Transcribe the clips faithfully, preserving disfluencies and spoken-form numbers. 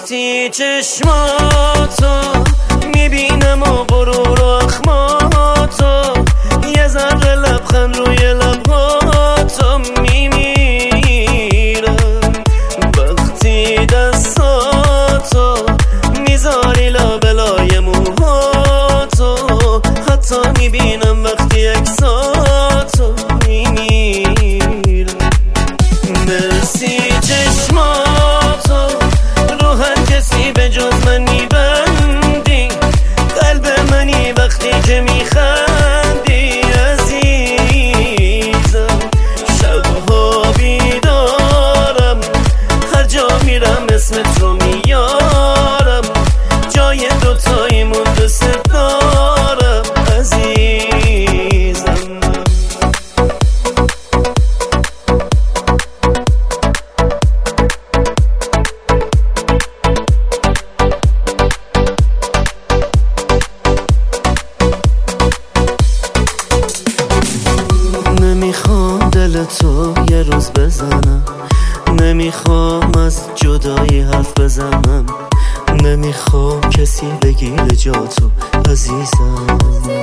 وقتی چشماتو میبینم و غرور و اخماتو، یه ذره لبخند روی لبهاتو میمیرم. وقتی دستاتو میذاری لابلای موهاتو، حتی میبینم وقتی عکساتو میمیرم. مرسی چشماتو رو هر کسی به جز من میبندی، قلب منی وقتی که میخندی عزیزم. شبها بیدارم هر جا میرم اسمت رو میارم، جای دوتاییمون دوست دارم عزیزم. نمیخوام دل تو یه روز بزنم، نمیخوام از جدایی حرف بزنم، نمیخوام کسی بگیره جا تو عزیزم.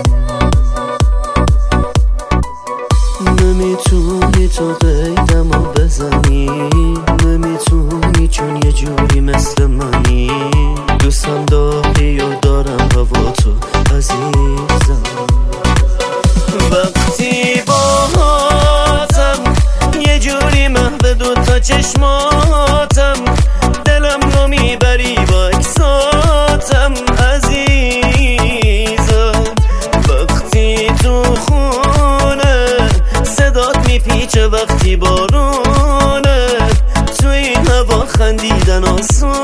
نمیتونی تو قیدمو بزنی، نمیتونی چون یه جوری مثل منی، دوستم داری و دارم هوا تو عزیزم. وقتی باهاتم یه جوری محو دوتا چشماتم، دلم رو میبری با اکساتم عزیزم. وقتی تو خونه صدات میپیچه، وقتی بارونه تو این هوا خندیدن آسون